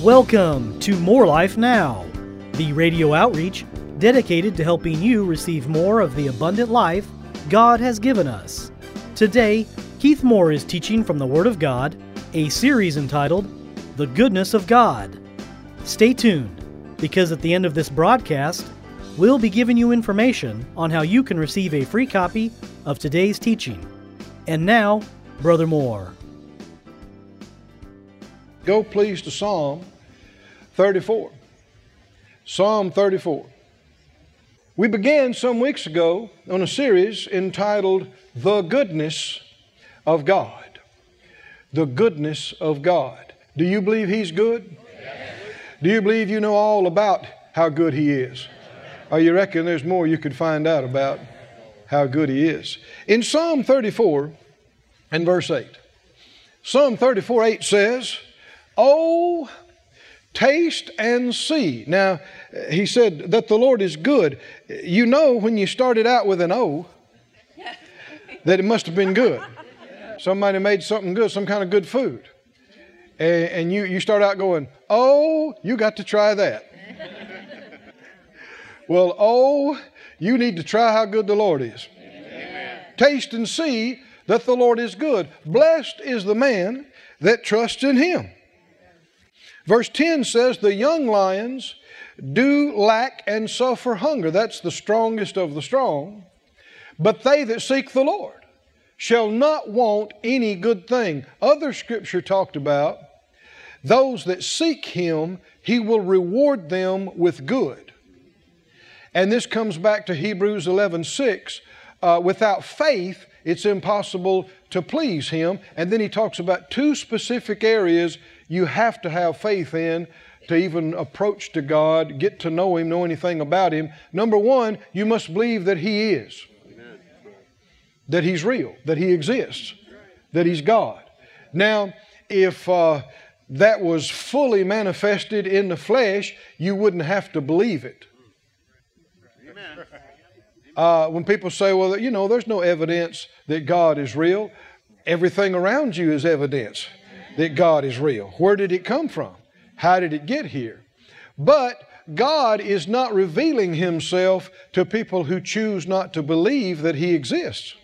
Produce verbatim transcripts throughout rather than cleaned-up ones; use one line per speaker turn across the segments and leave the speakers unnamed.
Welcome to More Life Now, the radio outreach dedicated to helping you receive more of the abundant life God has given us. Today, Keith Moore is teaching from the Word of God, a series entitled The Goodness of God. Stay tuned, because at the end of this broadcast, we'll be giving you information on how you can receive a free copy of today's teaching. And now, Brother Moore.
Go please to Psalm thirty-four. Psalm thirty-four. We began some weeks ago on a series entitled The Goodness of God. The Goodness of God. Do you believe He's good? Yes. Do you believe you know all about how good He is? Or you reckon there's more you could find out about how good He is? In Psalm thirty-four and verse eight, Psalm thirty-four eight says, "Oh, taste and see." Now, he said that the Lord is good. You know when you started out with an O, that it must have been good. Somebody made something good, some kind of good food. And, and you, you start out going, "Oh, you got to try that." Well, oh, you need to try how good the Lord is. Amen. Taste and see that the Lord is good. Blessed is the man that trusts in Him. Verse ten says, "The young lions do lack and suffer hunger." That's the strongest of the strong. "But they that seek the Lord shall not want any good thing." Other scripture talked about those that seek Him, He will reward them with good. And this comes back to Hebrews eleven six. Uh, without faith, it's impossible to please Him. And then he talks about two specific areas you have to have faith in to even approach to God, get to know Him, know anything about Him. Number one, you must believe that He is. Amen. That He's real, that He exists, that He's God. Now, if uh, that was fully manifested in the flesh, you wouldn't have to believe it. Amen. Uh, when people say, well, you know, there's no evidence that God is real, everything around you is evidence that God is real. Where did it come from? How did it get here? But God is not revealing Himself to people who choose not to believe that He exists.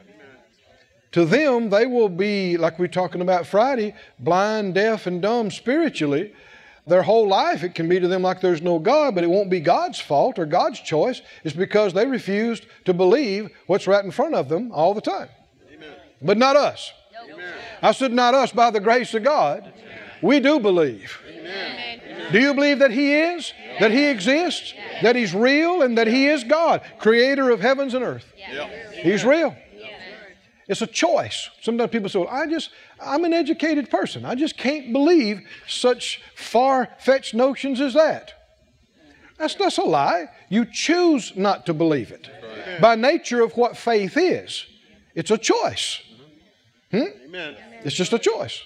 To them, they will be, like we were talking about Friday, blind, deaf, and dumb spiritually. Their whole life, it can be to them like there's no God, but it won't be God's fault or God's choice. It's because they refused to believe what's right in front of them all the time. Amen. But not us. Nope. I said not us. By the grace of God, Amen. We do believe. Amen. Do you believe that He is? Yes. That He exists? Yes. That He's real and that He is God, creator of heavens and earth? Yes. He's real. It's a choice. Sometimes people say, well, I just, I'm an educated person. I just can't believe such far-fetched notions as that. That's, that's a lie. You choose not to believe it. Right. By nature of what faith is, it's a choice. Hmm? Amen. It's just a choice.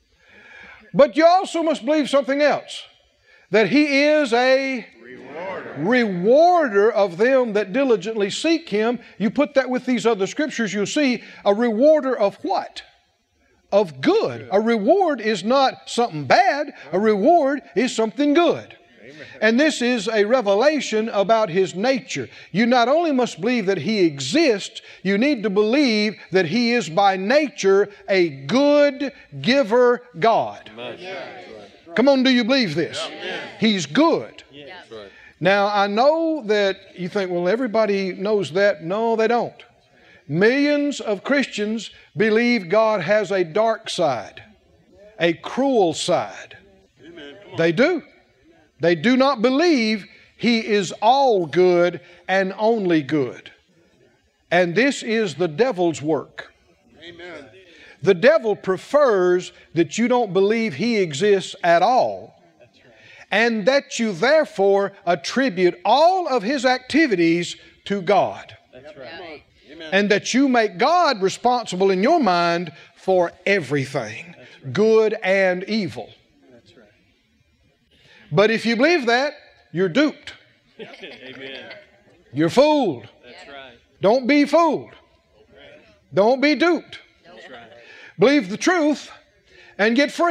But you also must believe something else. That He is a rewarder. rewarder of them that diligently seek Him. You put that with these other scriptures, you'll see a rewarder of what? Of good. A reward is not something bad. A reward is something good. Amen. And this is a revelation about His nature. You not only must believe that He exists, you need to believe that He is by nature a good giver God. Amen. Come on, do you believe this? Yeah. He's good. Yeah. Right. Now, I know that you think, well, everybody knows that. No, they don't. Millions of Christians believe God has a dark side, a cruel side. Amen. They do. They do not believe He is all good and only good. And this is the devil's work. Amen. The devil prefers that you don't believe He exists at all, and that you therefore attribute all of His activities to God. That's right. And that you make God responsible in your mind for everything, right. Good and evil. That's right. But if you believe that, you're duped. Amen. You're fooled. That's right. Don't be fooled. Don't be duped. Believe the truth and get free.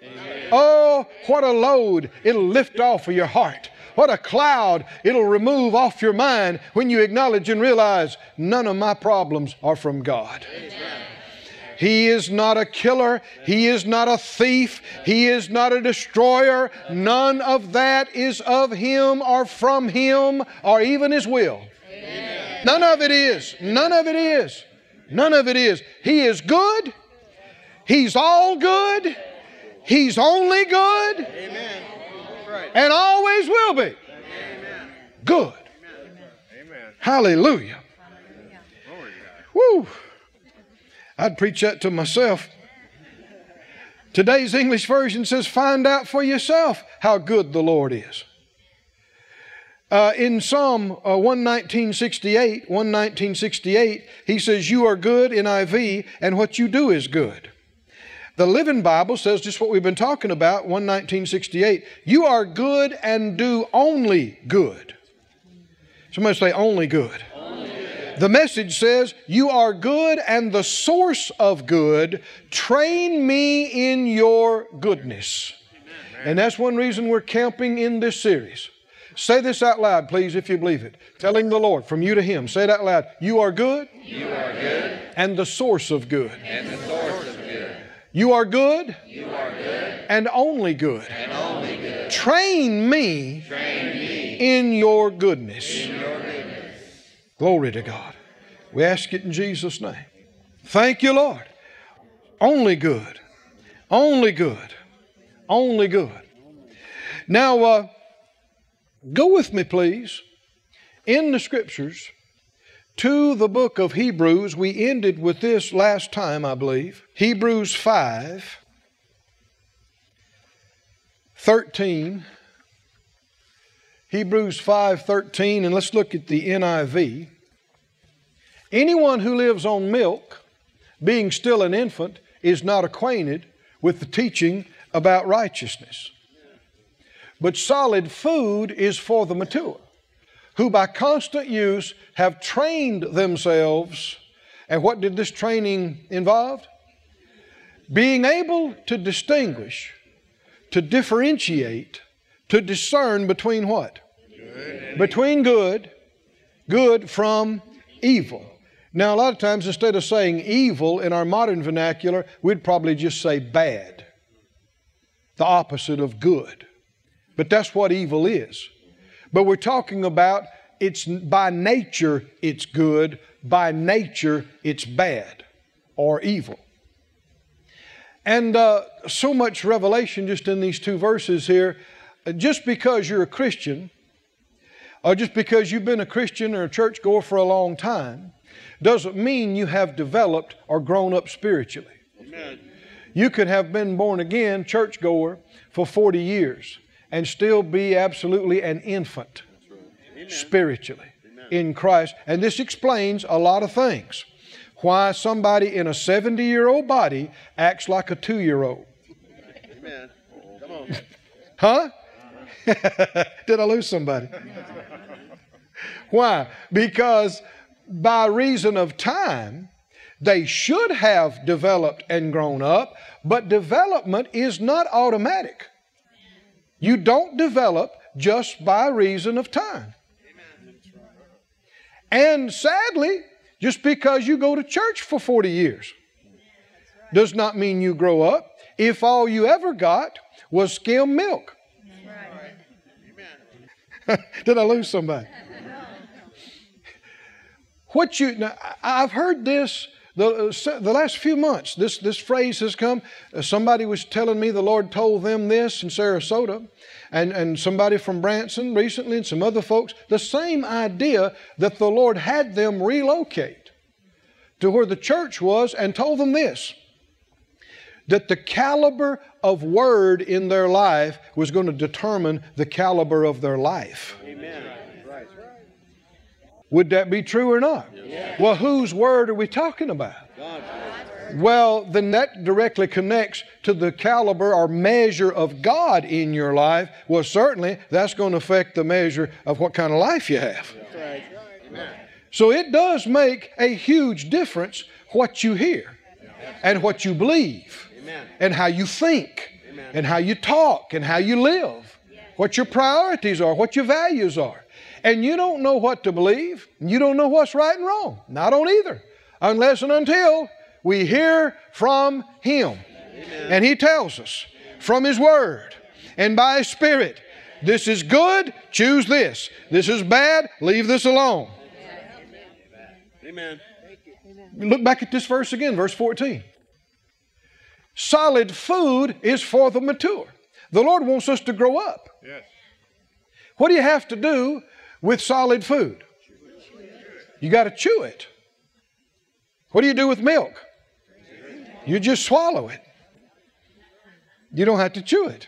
Amen. Oh, what a load it'll lift off of your heart. What a cloud it'll remove off your mind when you acknowledge and realize none of my problems are from God. Amen. He is not a killer. He is not a thief. He is not a destroyer. None of that is of Him or from Him or even His will. Amen. None of it is. None of it is. None of it is. He is good. He's all good. He's only good. Amen. And always will be. Amen. Good. Amen. Hallelujah. Woo. I'd preach that to myself. Today's English version says, find out for yourself how good the Lord is. Uh, in Psalm uh, one nineteen sixty-eight, one nineteen sixty-eight, he says, you are good, N I V, and what you do is good. The Living Bible says just what we've been talking about, one nineteen sixty-eight, you are good and do only good. Somebody say only good. The Message says, you are good and the source of good. Train me in your goodness. Amen. And that's one reason we're camping in this series. Say this out loud, please, if you believe it. Telling the Lord from you to Him. Say it out loud. You are good. You are good. And the source of good. And the source of good. You are good. You are good. And only good. And only good. Train me, Train me in your goodness. In your goodness. Glory to God. We ask it in Jesus' name. Thank you, Lord. Only good. Only good. Only good. Now, uh, go with me, please, in the Scriptures to the book of Hebrews. We ended with this last time, I believe. Hebrews five, thirteen. Hebrews five, thirteen, and let's look at the N I V. Anyone who lives on milk, being still an infant, is not acquainted with the teaching about righteousness. But solid food is for the mature, who by constant use have trained themselves. And what did this training involve? Being able to distinguish, to differentiate, to discern between what? Good. Between good, good from evil. Now, a lot of times, instead of saying evil in our modern vernacular, we'd probably just say bad. The opposite of good. But that's what evil is. But we're talking about it's by nature it's good, by nature it's bad or evil. And uh, so much revelation just in these two verses here. Just because you're a Christian, or just because you've been a Christian or a churchgoer for a long time, doesn't mean you have developed or grown up spiritually. Amen. You could have been born again, churchgoer, for forty years and still be absolutely an infant. Right. Spiritually. Amen. In Christ. And this explains a lot of things. Why somebody in a seventy-year-old body acts like a two-year-old. Amen. Come on. Huh? Did I lose somebody? Why? Because by reason of time, they should have developed and grown up, but development is not automatic. You don't develop just by reason of time. And sadly, just because you go to church for forty years does not mean you grow up if all you ever got was skim milk. Did I lose somebody? What you now, I've heard this the, the last few months. This this phrase has come. Uh, somebody was telling me the Lord told them this in Sarasota, and and somebody from Branson recently, and some other folks. The same idea that the Lord had them relocate to where the church was, and told them this: that the caliber of word in their life was going to determine the caliber of their life. Amen. Right. Would that be true or not? Yes. Well, whose word are we talking about? God's word. Well, then that directly connects to the caliber or measure of God in your life. Well, certainly that's going to affect the measure of what kind of life you have. Right. Amen. So it does make a huge difference what you hear and what you believe. Amen. And how you think. Amen. and how you talk and how you live, what your priorities are, what your values are. And you don't know what to believe. You don't know what's right and wrong. And I don't either, unless and until we hear from Him. Amen. And He tells us from His Word and by His Spirit, this is good, choose this. This is bad, leave this alone.
Amen.
Look back at this verse again, verse fourteen. Solid food is for the mature. The Lord wants us to grow up.
Yes.
What do you have to do with solid food? You got to chew it. What do you do with milk? You just swallow it. You don't have to chew it.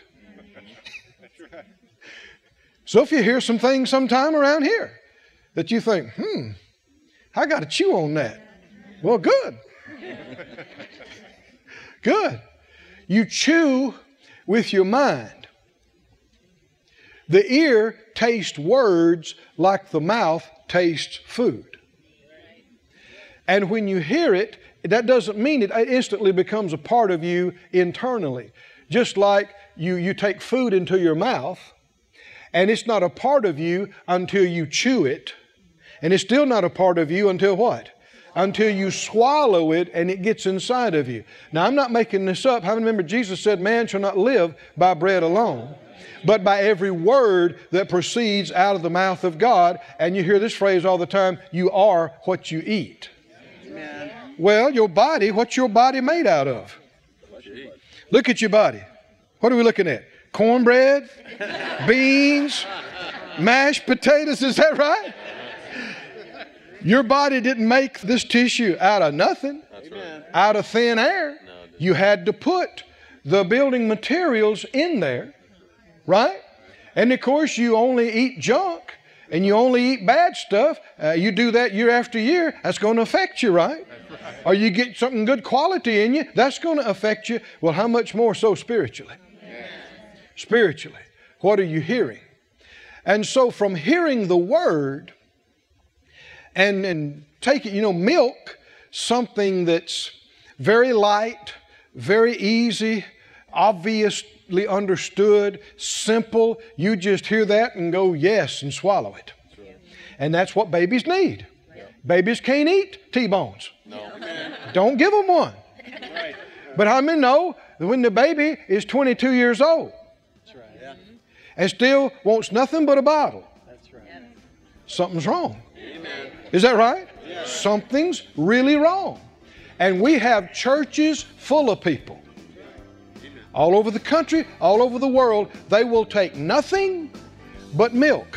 So if you hear some things sometime around here that you think, hmm, I got to chew on that. Well, good. Good. You chew with your mind. The ear tastes words like the mouth tastes food. And when you hear it, that doesn't mean it instantly becomes a part of you internally. Just like you, you take food into your mouth, and it's not a part of you until you chew it. And it's still not a part of you until what? Until you swallow it and it gets inside of you. Now, I'm not making this up. How many remember Jesus said, man shall not live by bread alone, but by every word that proceeds out of the mouth of God. And you hear this phrase all the time, you are what you eat. Amen. Well, your body, what's your body made out of? Look at your body. What are we looking at? Cornbread, beans, mashed potatoes, is that right? Your body didn't make this tissue out of nothing, right. Out of thin air. No, you had to put the building materials in there, right? And of course, you only eat junk and you only eat bad stuff. Uh, you do that year after year, that's going to affect you, right? Right. Or you get something good quality in you, that's going to affect you. Well, how much more so spiritually? Yeah. Spiritually, what are you hearing? And so from hearing the Word, And, and take it, you know, milk, something that's very light, very easy, obviously understood, simple. You just hear that and go, yes, and swallow it. That's right. And that's what babies need. Yeah. Babies can't eat T-bones. No. Don't give them one. Right. But how many know that when the baby is twenty-two years old, that's right. Yeah. And still wants nothing but a bottle, that's right. Something's wrong. Amen. Is that right? Yeah. Something's really wrong. And we have churches full of people all over the country, all over the world. They will take nothing but milk.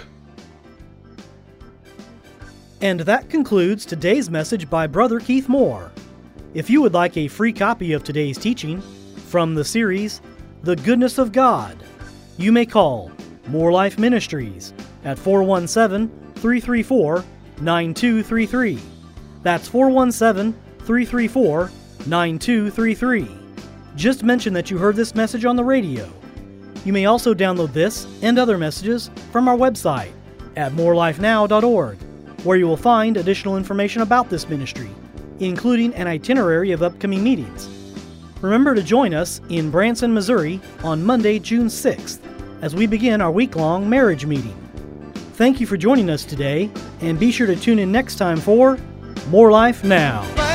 And that concludes today's message by Brother Keith Moore. If you would like a free copy of today's teaching from the series, The Goodness of God, you may call More Life Ministries at four one seven, three three four, nine two three three. That's four one seven, three three four, nine two three three. Just mention that you heard this message on the radio. You may also download this and other messages from our website at more life now dot org, where you will find additional information about this ministry, including an itinerary of upcoming meetings. Remember to join us in Branson, Missouri on Monday, June sixth, as we begin our week-long marriage meeting. Thank you for joining us today, and be sure to tune in next time for More Life Now.